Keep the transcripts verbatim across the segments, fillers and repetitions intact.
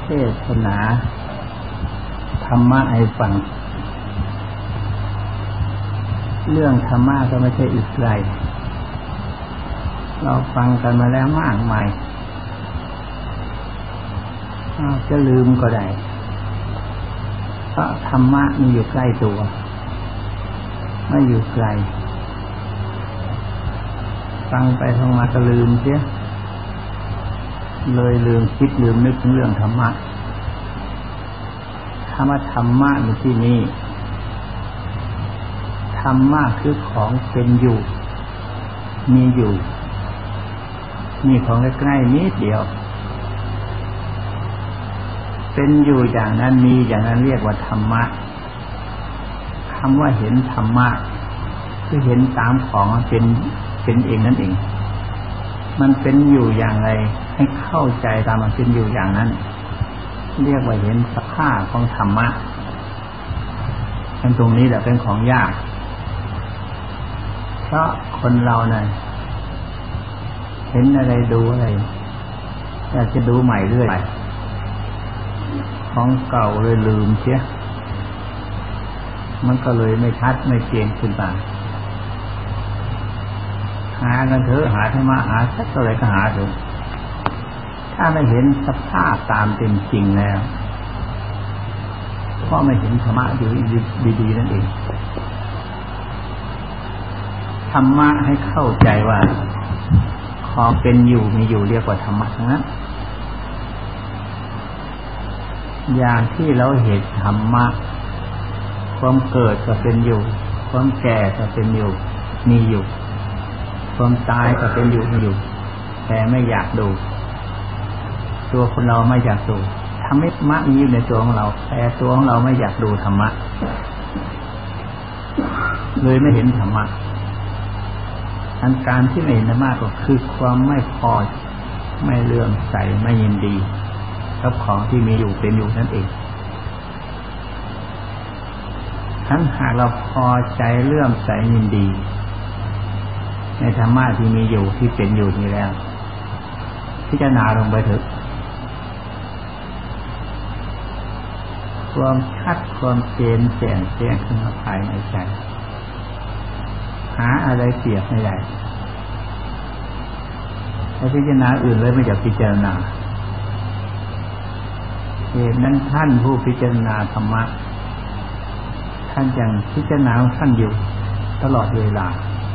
เทศนาธรรมะให้ฟังเรื่องธรรมะก็ไม่ใช่อื่นไกลเราฟังกันมาแล้วมากมายจะลืมก็ได้เพราะธรรมะมันอยู่ใกล้ตัวไม่อยู่ไกลฟังไปฟังมาก็ลืมเสียเลยลืมคิดลืมนึกถึงเรื่องธรรมะธรรมะธรรมะในที่นี้ธรรมะคือของเป็นอยู่มีอยู่มีของใกล้ๆนิดเดียวเป็นอยู่อย่างนั้นมีอย่างนั้นเรียกว่าธรรมะคำว่าเห็นธรรมะคือเห็นตามของเป็นเป็นเองนั่นเองมันเป็นอยู่อย่างไรให้เข้าใจตามมันเป็นอยู่อย่างนั้นเรียกว่าเห็นสภาพของธรรมะตรงนี้แหละเป็นของยากเพราะคนเราเนี่ยเห็นอะไรดูอะไรอยากจะดูใหม่เรื่อยของเก่าเลยลืมเสียมันก็เลยไม่ชัดไม่เจนขึ้นมาหากันเถอะหาธรรมะหาสักอะไรก็หาดูถ้าไม่เห็นสภาพตามเป็นจริงแล้วก็ไม่เห็นธรรมะอยู่ดีๆนั่นเองธรรมะให้เข้าใจว่าของเป็นอยู่มีอยู่เรียกว่าธรรมะทั้งนั้นอย่างที่เราเห็นธรรมะความเกิดก็เป็นอยู่ความแก่ก็เป็นอยู่มีอยู่ความตายก็เป็นอยู่มีอยู่แต่ไม่อยากดูตัวคนเราไม่อยากดูธรรมะมีอยู่ในตัวของเราแต่ตัวของเราไม่อยากดูธรรมะเลยไม่เห็นธรรมะอันการที่ไม่เห็นธรรมะก็คือความไม่พอไม่เลื่อมใสไม่ยินดีกับของที่มีอยู่เป็นอยู่นั่นเองทั้งหากเราพอใจเลื่อมใสยินดีในธรรมะที่มีอยู่ที่เป็นอยู่นี้แล้วพิจารณาลงไปเถอะความชัดความเจนแจ่มแจ้งขึ้นมาภายในใจหาอะไรเปรียบไม่ได้ถ้าพิจารณาอื่นเลยไม่อยากพิจารณาเหตุนั้นท่านผู้พิจารณาธรรมะท่านยังพิจารณาท่านอยู่ตลอดเวลา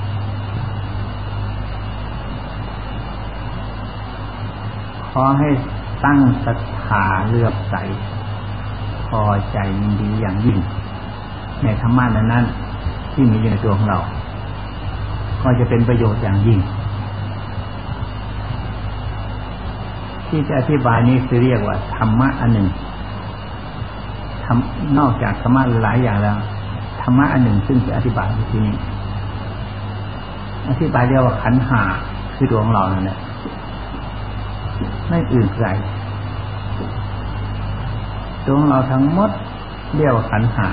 ขอให้ตั้งศรัทธาเลื่อมใสพอใจยินดีอย่างยิ่งในธรรมะนั้นที่มีอยู่ในตัวของเราก็จะเป็นประโยชน์อย่างยิ่งที่จะอธิบายนี้คือเรียกว่าธรรมะอันหนึ่งทำนอกจากธรรมะหลายอย่างแล้วธรรมะอันหนึ่งซึ่งจะอธิบายในที่นี้อธิบายเรียกว่าขันธ์ห้าคือตัวของเรานั่นแหละไม่อื่นไกลตัวของเราทั้งหมดเรียกว่าขันธ์ห้า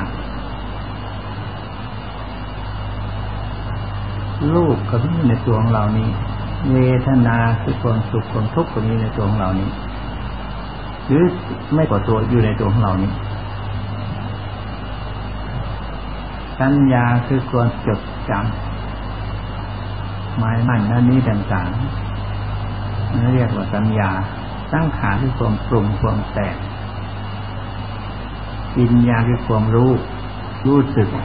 รูปก็มีในตัวของเรานี้เวทนาคือความสุขความทุกข์ก็มีในตัวของเรานี้หรือไม่กว่าตัวอยู่ในตัวของเรานี้สัญญาคือความจดจำหมายมั่นนั่นนี้ต่างๆนั่นเรียกว่าสัญญาสังขารคือความปรุงความแต่งวิญญาณคือความรู้รู้สึก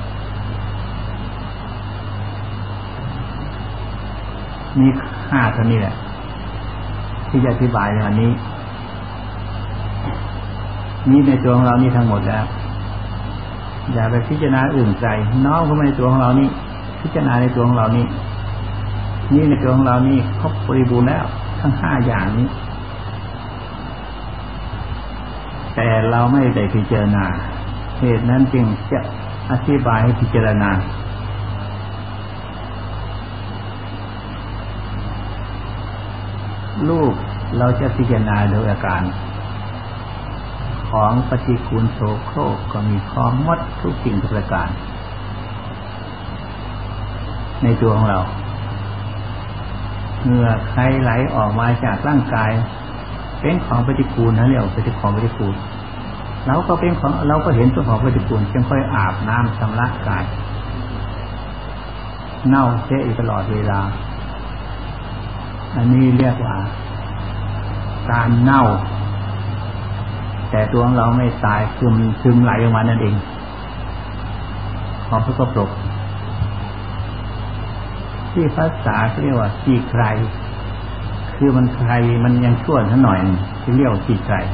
มีห้าเท่านี้แหละที่จะอธิบายในวันนี้มีในตัวของเรานี่ทั้งหมดแล้วอย่าไปพิจารณาอื่นไกลน้อมเข้ามาในตัวของเรานี่พิจารณาในตัวของเรานี่นี่ในตัวของเรานี่ครบบริบูรณ์แล้วทั้งห้าอย่างนี้แต่เราไม่ได้พิจารณาเหตุนั้นจึงจะอธิบายให้พิจารณารูปเราจะพิจารณาโดยอาการของปฏิกูลโสโครกก็มีพร้อมหมดทุกสิ่งทุกประการในตัวของเราเหงื่อใครไหลออกมาจากร่างกายเป็นของปฏิกูลนะเรียกเป็นของปฏิกูลเราก็เป็นของเราก็เห็นตัวของปฏิกูลจึงค่อยอาบน้ำชำระกายเน่าเสียอยู่ตลอดเวลาอันนี้เรียกว่าการเน่าแต่ตัวของเราไม่ตายซึมซึมไหลออกมานั่นเองของสกปรกที่ภาษาเรียกว่าขี้ใครคือมันใครมันยังชั่วนิดหน่อยที่เรียกว่าขี้ใคร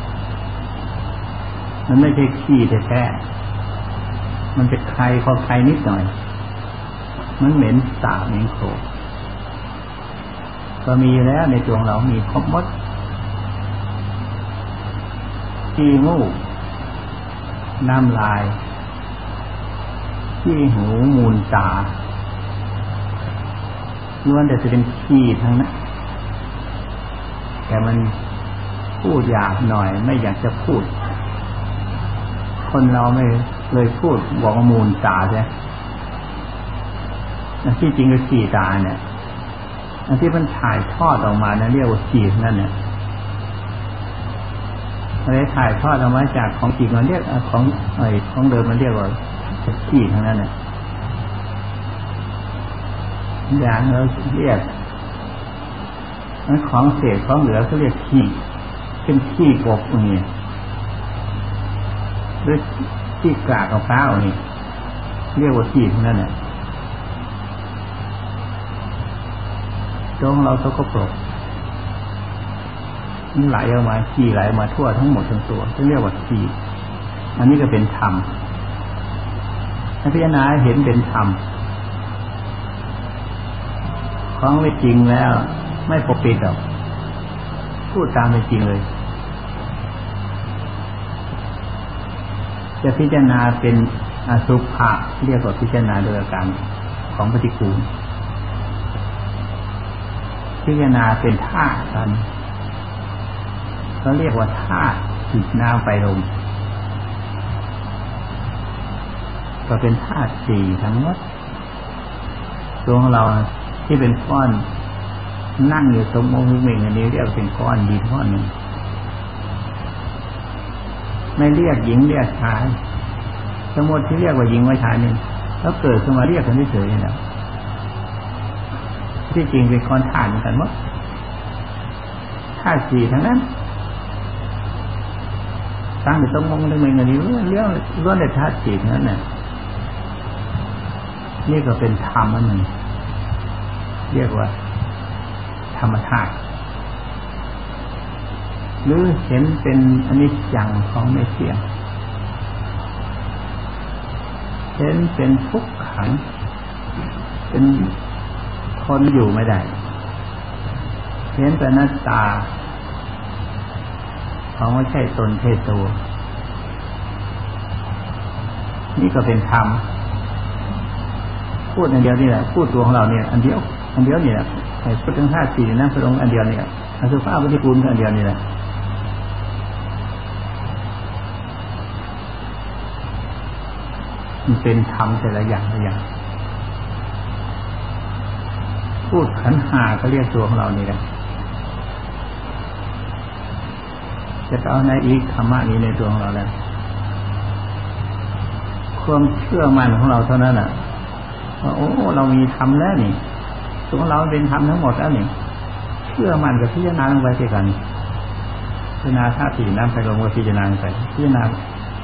มันไม่ใช่ขี้แท้ๆมันจะใครพอใครนิดหน่อยมันเหม็นสาบเหม็นโคลนก็มีแล้วในตัวเรามีครบหมดขี้มูกน้ำลายขี้หูมูลตาล้วนแต่จะเป็นขี้ทั้งนั้นแต่มันพูดหยาบหน่อยไม่อยากจะพูดคนเราไม่เลยพูดบอกว่ามูลตาใช่ไหมที่จริงก็ขี้ตาเนี่ยอันที่มันถ่ายทอดออกมานะเรียกว่าขี้นั่นเนี่ยอะไรถ่ายทอดออกมาจากของจริงมันเรียกของไอ้ของเดิมมันเรียกว่าขี้ทั้งนั้นเนี่ยอย่างเราเรียกนั้นของเศษของเหลือเขาเรียกขี้เป็นขี้กบอย่างนี้หรือขี้กากมะพร้าวนี่เรียกว่าขี้ทั้งนั้นเนี่ยตัวของเราสกปรกมันไหลออกมาขี้ไหลมาทั่วทั้งหมดทั้งตัวที่เรียกว่าขี้อันนี้ก็เป็นธรรมถ้าพิจารณาเห็นเป็นธรรมของไม่จริงแล้วไม่ปกปิดหรอกพูดตามเป็นจริงเลยจะพิจารณาเป็นอสุภะเรียกว่าพิจารณาโดยอาการของปฏิกูลพิจารณาเป็นธาตุกันเขาเรียกว่าธาตุดินน้ำไฟลมก็เป็นธาตุสี่ทั้งหมดตัวของเราที่เป็นก้อนนั่งอยู่สมมติเมงอันนี้เรียกเป็นก้อนดินก้อนหนึ่งไม่เรียกหญิงเรียกชายสมมติที่เรียกว่าหญิงว่าชายนี่แล้วเกิดขึ้นมาเรียกกันเฉยๆนี่แหละที่จริงเป็นก้อนธาตุเหมือนกันหมดธาตุสี่ทั้งนั้นตั้งอยู่สมมติเมงอันนี้เรียกล้วนแต่ธาตุสี่ทั้งนั้นน่ะนี่ก็เป็นธรรมอันหนึ่งเรียกว่าธรรมธาตุหรือเห็นเป็นอนิจจังของไม่เที่ยงเห็นเป็นทุกขังเป็นคนอยู่ไม่ได้เห็นเป็นอนัตตาของไม่ใช่ตนใช่ตัวนี่ก็เป็นธรรมพูดอันเดียวนี่แหละพูดตัวของเราเนี่ยอันเดียวอันเดียวนี่แหละไอ้พูดทั้งห้าสี่นะพระองค์อันเดียวนี่แหละอสุภะปฏิกูลอันเดียวนี่แหละมันเป็นธรรมแต่ละอย่างละอย่างพูดขันธ์ห้าก็เรียกตัวของเรานี่แหละจะเอาในอีกธรรมะนี้ในตัวของเราแล้วความเชื่อมั่นของเราเท่านั้นแหละว่าโอ้เรามีธรรมแล้วนี่ตัวของเราเป็นธรรมทั้งหมดแล้วนี่เชื่อมั่นกับพิจารณาลงไปด้วยกันพิจารณาธาตุสี่น้ำไฟลมก็พิจารณาไปพิจารณา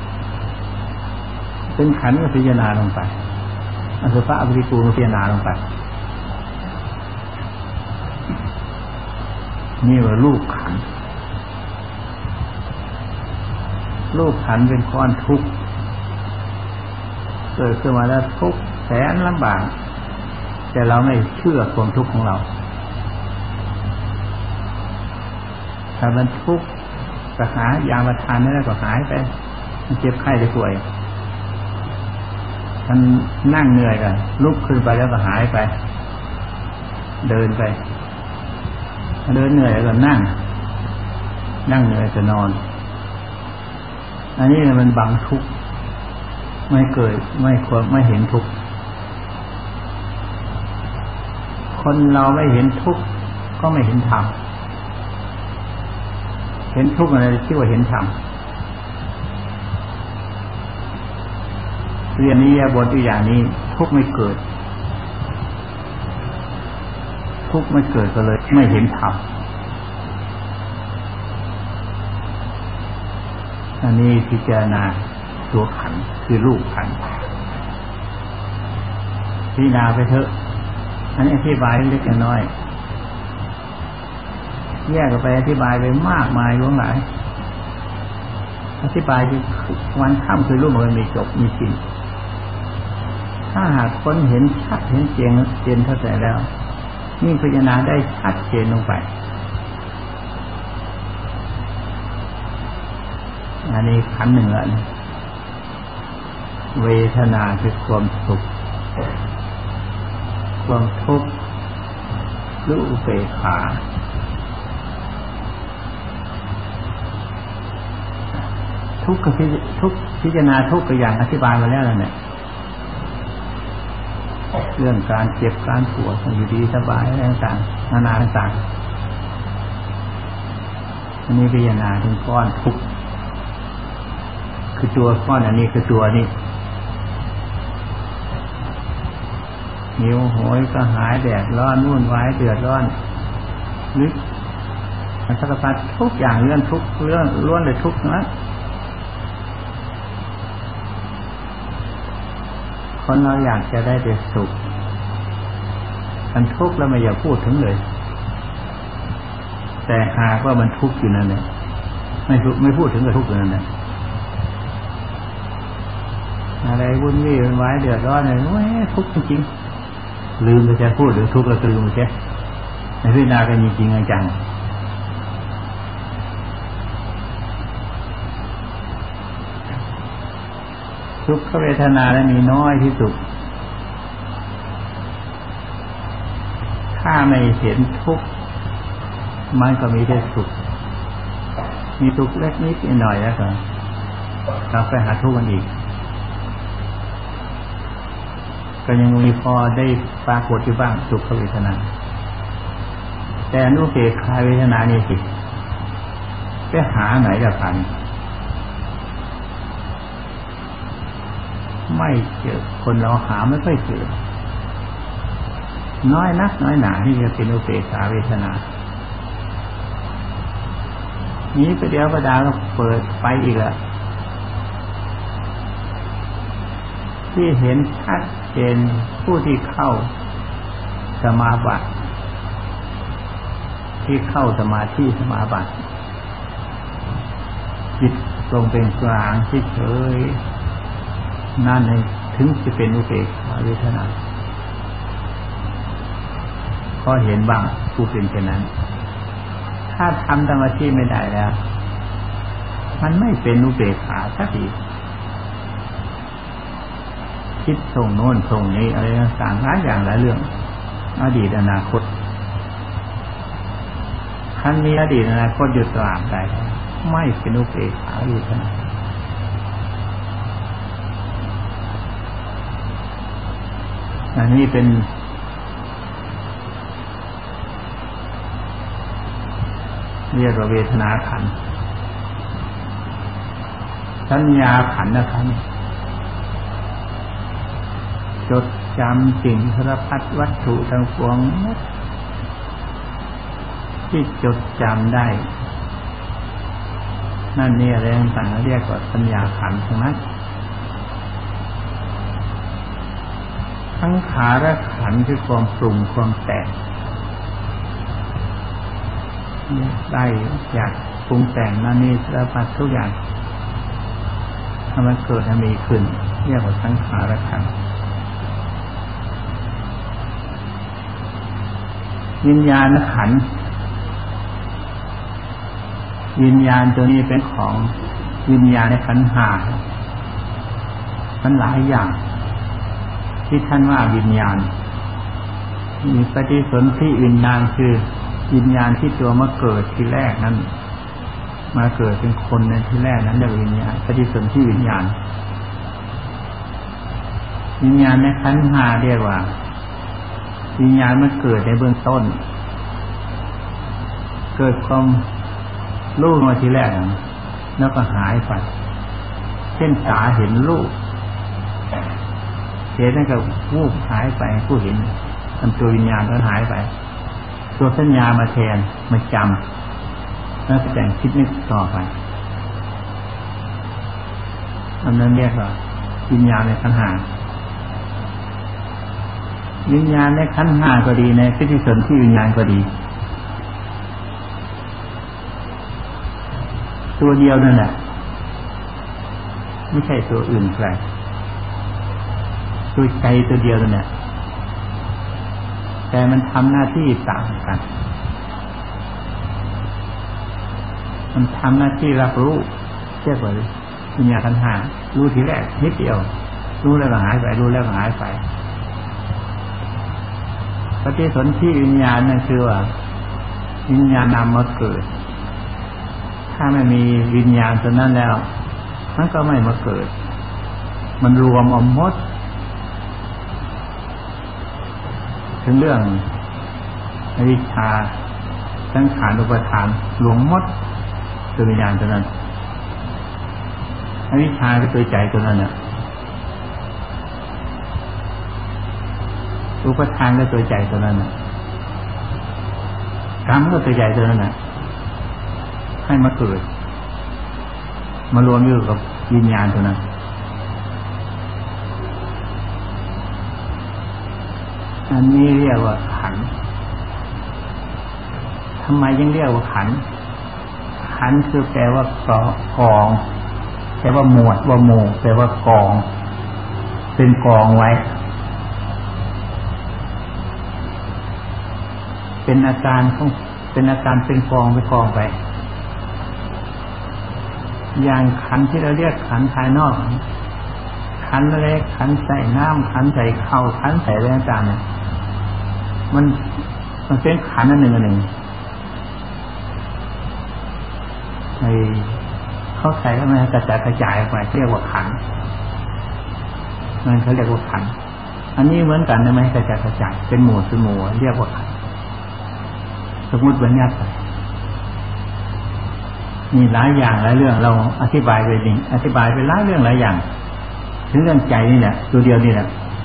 เป็นขันธ์ก็พิจารณาลงไปอสุภะปฏิกูลก็พิจารณาลงไปนี่ว่ารูปขันธ์รูปขันธ์เป็นก้อนทุกข์เกิดขึ้นมาแล้วทุกข์แสนลำบากแต่เราไม่เชื่อความทุกข์ของเราถ้ามันทุกข์ก็หายามาทานไม่ได้ก็หายไปมันเจ็บไข้ได้ป่วยมันนั่งเหนื่อยกันลุกขึ้นไปแล้วก็หายไปเดินไปเดินเหนื่อยแล้วก็นั่งนั่งเหนื่อยก็นอนอันนี้มันบังทุกข์ไม่เกิดไม่ควรไม่เห็นทุกข์คนเราไม่เห็นทุกข์ก็ไม่เห็นธรรมเห็นทุกข์อะไรที่ว่าเห็นธรรมเรียนนี้บทตัวอย่างนี้ทุกข์ไม่เกิดทุกข์ไม่เกิดก็เลยไม่เห็นธรรมอันนี้พิจารณาตัวขันธ์คือรูปขันธ์พิจารณาไปเถอะอันนี้อธิบายเล็กน้อยแยกออกไปอธิบายไปมากมายหลวงหลายอธิบายที่วันค่ำคือรูปมันมีจบมีสิ้นถ้าหากคนเห็นชัดเห็นเจนเจนเข้าใจแล้วยิ่งพิจารณาได้ชัดเจนลงไปอันนี้ขันธ์หนึ่งละเวทนาคือความสุขความทุกข์หรืออุเบกขาทุกข์กับทุกข์พิจารณาทุกข์กับอย่างอธิบายมาแล้วเนี่ยเรื่องการเจ็บการปวดอยู่ดีสบายอะไรต่างๆนานาต่างๆอันนี้พิจารณาถึงก้อนทุกข์คือตัวก้อนอันนี้คือตัวนี้หิวโหยกระหายแดดร้อนวุ่นวายเดือดร้อนนึกมันสารพัดทุกอย่างเรื่องทุกเรื่องล้วนเลยทุกนะคนเราอยากจะได้แต่สุขมันทุกข์แล้วไม่อยากพูดถึงเลยแต่หากว่ามันทุกข์อยู่นั่นแหละไม่ไม่พูดถึงกับทุกข์อยู่นั่นแหละอะไรวุ่นวี่วุ่นวายเดือดร้อนเลยโอ้ยทุกข์จริงๆลืมไปจะพูดหรือทุกข์ก็ลืมไปใช่ในพิจารณากันจริงๆจังทุกขเวทนาและมีน้อยที่สุดถ้าไม่เห็นทุกข์มันก็มีแต่สุขมีทุกข์เล็กนิดหน่อยแล้วก็กลับไปหาทุกข์กันอีกก็ยังมีพอได้ปรากฏอยู่บ้างสุขเวทนาแต่อนุเบกขาเวทนานี่สิไปหาไหนจะทันไม่เจอคนเราหาไม่ค่อยเจอน้อยนักน้อยหนาที่จะเป็นอุเบกขาเวทนานี้ไปเดี๋ยวประดาก็เปิดไปอีกแล้วที่เห็นชัดเจนผู้ที่เข้าสมาบัติที่เข้าสมาธิสมาบัติจิตทรงเป็นกลางเฉยๆนั่นเองถึงจะเป็นอุเบกขาเวทนาก็เห็นบ้างผู้เป็นเช่นนั้นถ้าทำสมาธิไม่ได้แล้วมันไม่เป็นอุเบกขาสักทีคิดส่งโน้นส่งนี้อะไรต่างๆหลายอย่างหลายเรื่องอดีตอนาคตครั้งนี้อดีตอนาคตอยู่ตราบใดไม่เป็นอุเบกขาเวทนาอันนี้เป็นเรียกว่าเวทนาขันธ์สัญญาขันธ์นะครับจดจำสิ่งสารพัดวัตถุทั้งปวงที่จดจำได้นั่นนี่อะไรต่างๆเรียกว่าสัญญาขันธ์ทั้งนั้นทั้งขาและขันธ์คือความปรุงความแต่งได้อยากปรุงแต่งนั่นนี่สารพัดทุกอย่างถ้ามันเกิดมีขึ้นเรียกว่าทั้งขาและขันธ์วิญญาณขันธ์วิญญาณตัวนี้เป็นของวิญญาณในขันธ์ห้ามันหลายอย่างที่ท่านว่าวิญญาณมีปฏิสนธิวิญญาณคือวิญญาณที่ตัวมาเกิดทีแรกนั้นมาเกิดเป็นคนในที่แรกนั้นเรียกวิญญาณปฏิสนธิวิญญาณวิญญาณในขันธ์ห้าเรียกว่าวิญญาณมันเกิดในเบื้องต้นเกิดความรูปมาทีแรกแล้วก็หายไปเช่นตาเห็นรูปเห็นนั่นก็วูบหายไปผู้เห็นทำตัววิญญาณก็หายไปตัวสัญญามาแทนมาจำแล้วแต่งคิดนึกต่อไปอันนั้นเรียกว่าวิญญาณในขันธ์ห้าวิญญาณในขันธ์ห้าก็ดีในปฏิสนธิวิญญาณก็ดีตัวเดียวนั่นแหละไม่ใช่ตัวอื่นใครตัวใจตัวเดียวนั่นแหละแต่มันทำหน้าที่ต่างกันมันทำหน้าที่รับรู้เรียกว่าวิญญาณขันธ์ห้ารู้ทีแรกนิดเดียวรู้แล้วก็หายไปรู้แล้วก็หายไปปฏิสนธิวิญญาณนั่นคือว่าวิญญาณนำมาเกิดถ้าไม่มีวิญญาณตัวนั้นแล้วมันก็ไม่มาเกิดมันรวมเอาหมดถึงเรื่องอวิชชาสังขารอุปทานรวมหมดตัววิญญาณตัวนั้นอวิชชาก็ตัวใจตัวนั้นน่ะอุปทานก็ตัวใจตัวนั้นน่ะกรรมก็ตัวใจตัวนั้นน่ะให้มาเกิดมารวมอยู่กับวิญญาณตัวนั้นอันนี้เรียกว่าขันธ์ทำไมยังเรียกว่าขันธ์ขันธ์คือแปลว่ากองแปลว่าหมวดว่าหมู่แปลว่ากองเป็นกองไว้เป็นอาการของเป็นอาการเป็นกองไปกองไปอย่างขันธ์ที่เราเรียกขันธ์ภายนอกขันธ์เล็กขันธ์ใส่น้ำขันธ์ใส่ข้าวขันธ์ใส่อะไรต่างๆเนี่ยมันมันเป็นขันธ์อันหนึ่งอันหนึ่งไอ้เขาใส่แล้วมันกระจายกระจายไปเรียกว่าขันธ์มันเขาเรียกว่าขันธ์อันนี้เหมือนกันนะไม่ให้กระจายกระจายเป็นหมู่เป็นหมู่เรียกว่าขันธ์สมมุติบัญญัติไปมีหลายอย่างหลายเรื่องเราอธิบายไปนี่อธิบายไปหลายเรื่องหลายอย่างถึงเรื่องใจนี่แหละตัวเดียวนี่แหละ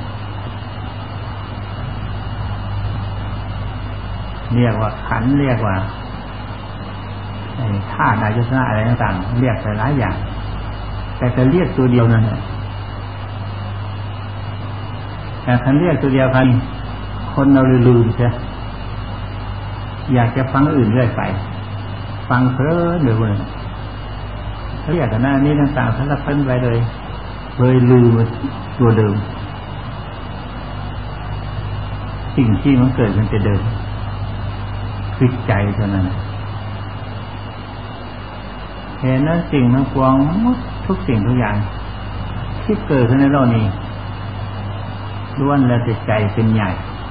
เรียกว่าขันธ์เรียกว่าไอ้ธาตุอายตนะอะไรต่างๆเรียกไปหลายอย่างแต่จะเรียกตัวเดียวนั่นแหละแต่คันเรียกตัวเดียวกันคนเราลืมๆใช่อยากจะฟังอื่นเรื่อยไปฟังเพลินเดี๋ยวเลยเขาเรียกกันหน้านี้ต่างๆท่านละเพิ่นไปเลยเลยลืมตัวเดิมสิ่งที่มันเกิดมันจะเดิมคือใจเท่านั้นเห็นนั้นสิ่งมันกว้างหมดทุกสิ่งทุกอย่างที่เกิดขึ้นในโลกนี้ล้วนแล้วแต่ใจเป็นใหญ่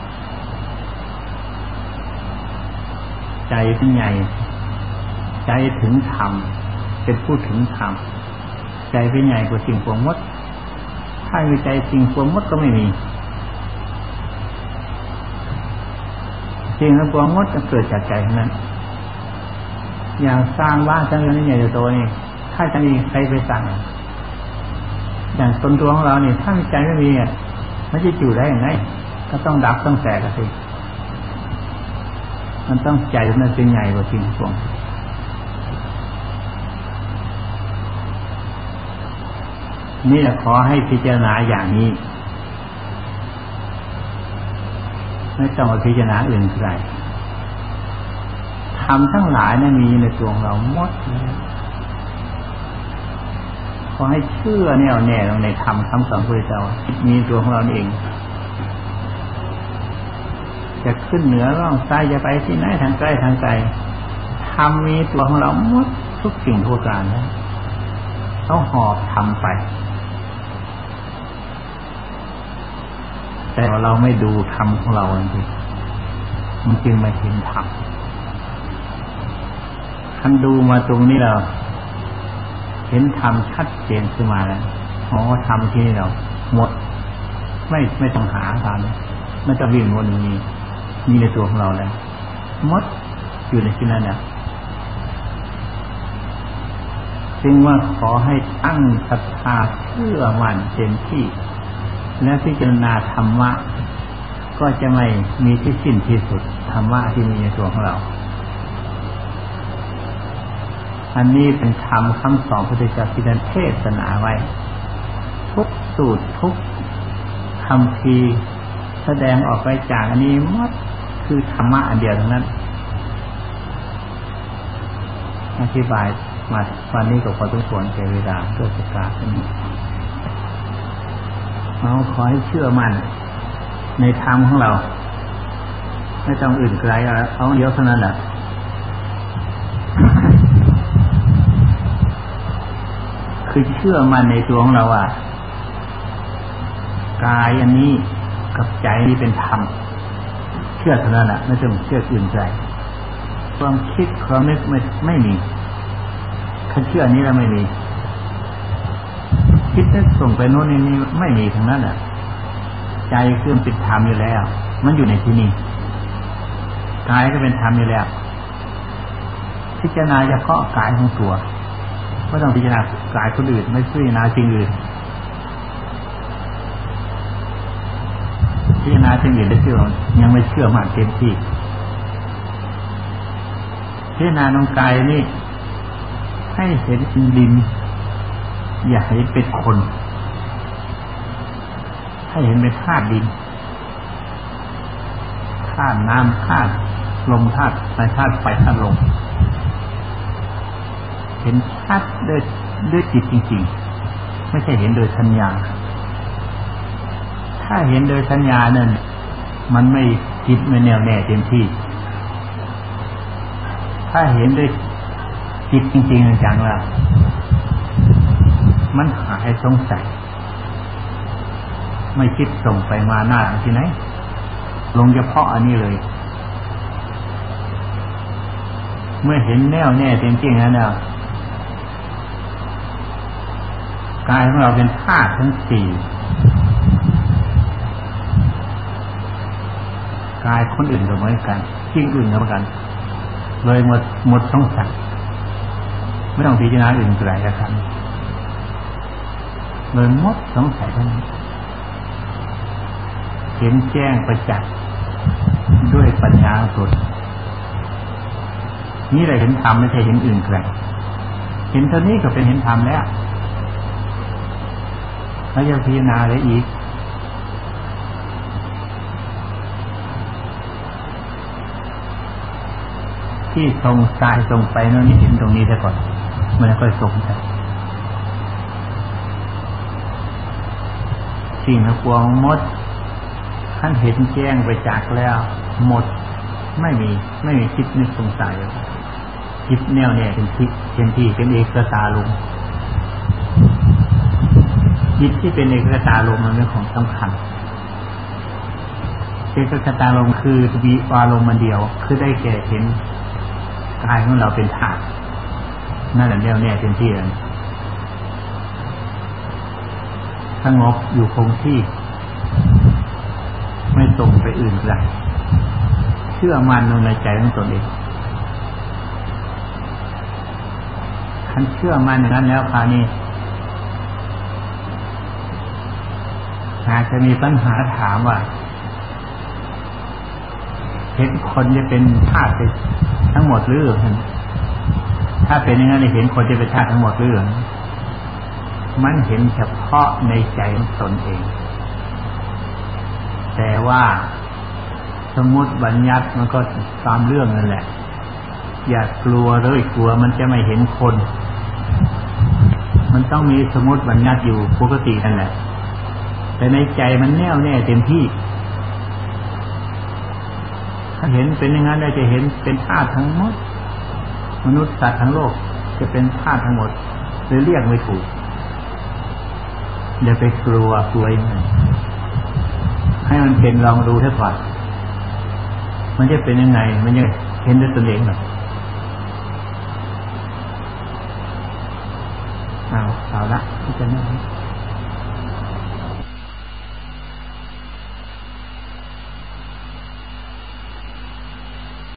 ใจเป็นใหญ่ใจถึงธรรมเป็นผู้ถึงธรรมใจเป็นใหญ่กว่าสิ่งปวงมดถ้ามีใจสิ่งปวงมดก็ไม่มีสิ่งปวงมดจะเกิดจากใจทั้งนั้นอย่างสร้างบ้านสร้างเรือนนี่ใหญ่โตนี่ถ้าจะมีใครไปสั่งอย่างตนตัวของเราเนี่ยถ้ามีใจไม่มีอ่ะมันจะอยู่ได้อย่างไรก็ต้องดับต้องแตกกันสิมันต้องใจมันเป็นใหญ่กว่าสิ่งปวงนี่แหละขอให้พิจารณาอย่างนี้ไม่ต้องมาพิจารณาอื่นใครธรรมทั้งหลายนั้นมีในตัวของเราหมดขอให้เชื่อแน่วแน่ลงในธรรมคำสอนพระพุทธเจ้ามีตัวของเราเองจะขึ้นเหนือล่องใต้จะไปที่ไหนทางใกล้ทางไกลธรรมมีตัวของเราหมดทุกสิ่งทุกประการนะต้องหอบธรรมไปแต่เราไม่ดูธรรมของเราจริงมันจึงไม่เห็นธรรมท่านดูมาตรงนี้เราเห็นธรรมชัดเจนขึ้นมาแล้วอ๋อธรรมที่นี่เราหมดไม่ไม่ต้องหาธรรมไม่ต้องวิ่งวนนี้มีในตัวของเราแล้วหมดอยู่ในที่นั้นเนี่ยจึงว่าขอให้ตั้งศรัทธาเชื่อมั่นเต็มที่และพิจารณาธรรมะก็จะไม่มีที่สิ้นที่สุดธรรมะที่มีในตัวของเราอันนี้เป็นธรรมคำสอนพระพุทธเจ้าที่ท่านเทศนาไว้ทุกสูตรทุกคำพีแสดงออกไปจากอันนี้หมดคือธรรมะอันเดียวทั้งนั้นอธิบายมาวันนี้ก็พอสมควรแก่เวลาเพื่อจะกล่าวนี้เราขอให้เชื่อมั่นในธรรมของเราไม่ต้องอื่นไกลเอาเดียวเท่านั้นแหละคือเชื่อมั่นในตัวของเราว่ากายอันนี้กับใจนี้เป็นธรรมเชื่อเท่านั้นแหละไม่ต้องเชื่ออื่นไกลความคิดความนึกไม่ไม่มีถ้าเชื่อนี้แล้วไม่มีคิดนึกส่งไปโน่นนี่ไม่มีทั้งนั้นแหละใจเครื่องเป็นธรรมอยู่แล้วมันอยู่ในที่นี้กายก็เป็นธรรมอยู่แล้วพิจารณาเฉพาะกายของตัวไม่ต้องพิจารณากายคนอื่นไม่พิจารณาสิ่งอื่นพิจารณาสิ่งอื่นได้เชื่อยังไม่เชื่อมั่นเต็มที่พิจารณาตรงกายนี่ให้เห็นเป็นดินอย่าให้เป็นคนให้เห็นเป็นธาตุดินธาตุน้ำธาตุลมธาตุไฟธาตุไฟธาตุลมเห็นชัดด้วยด้วยจิตจริงๆไม่ใช่เห็นโดยสัญญาถ้าเห็นโดยสัญญานั่นมันไม่จิตไม่แน่วแน่เต็มที่ถ้าเห็นด้วยจิตจริงๆจังๆแล้วมันหายสงสัยไม่คิดส่งไปมาหน้าที่ไหนลงเฉพาะอันนี้เลยเมื่อเห็นแน่วแน่เต็มที่แล้วเนี่ยกายของเราเป็นธาตุทั้งสี่กายคนอื่นก็เหมือนกันสิ่งอื่นก็เหมือนกันเลยหมดหมดสงสัยไม่ต้องพิจารณาอื่นไกลแล้วครับเลยหมดสงสัยทั้งนี้เห็นแจ้งประจักษ์ด้วยปัญญาสุดนี่แหละเห็นธรรมไม่ใช่เห็นอื่นไกลเห็นเท่านี้ก็เป็นเห็นธรรมแล้วแล้วจะพิจารณาอะไรอีกที่ทรงกายทรงไปนั่นนี่เห็นตรงนี้ซะก่อนมันค่อยทรงไปสิ่งทั้งปวงหมดท่านเห็นแจ้งไปจากแล้วหมดไม่มีไม่มีคิดนึกสงสัยคิดแนวเนี่ยเป็นคิดเป็นที่เป็นเอกตาลมจิตที่เป็นเอกตาลมมันเป็นของสำคัญเอกตาลมคือวิอารมณ์มันเดียวคือได้แก่เห็นกายของเราเป็นธาตุนั่นแหละแนวแน่เป็นที่เลยสงบอยู่คงที่ไม่ส่งไปอื่นไกลเชื่อมั่นในใจของตนเองท่านเชื่อมั่นอย่างนั้นแล้วคราวนี้หากจะมีปัญหาถามว่าเห็นคนจะเป็นธาตุทั้งหมดหรือถ้าเป็นอย่างนั้นเห็นคนจะเป็นธาตุทั้งหมดหรือมันเห็นเฉพาะในใจของตนเองแต่ว่าสมมติบัญญัติมันก็ตามเรื่องนั่นแหละอย่ากลัวเลยกลัวมันจะไม่เห็นคนมันต้องมีสมมติบัญญัติอยู่ปกตินั่นแหละแต่ในใจมันแน่วแน่เต็มที่ถ้าเห็นเป็นอย่างนั้นเราจะเห็นเป็นธาตุทั้งหมดมนุษย์สัตว์ทั้งโลกจะเป็นธาตุทั้งหมดเลยเรียกไม่ถูกอย่าไปกลัวกลัวยังไงให้มันเป็นลองดูให้ก่อนมันจะเป็นยังไงมันจะเห็นด้วยตนเองหรอเอาเอาละที่จะนั่ง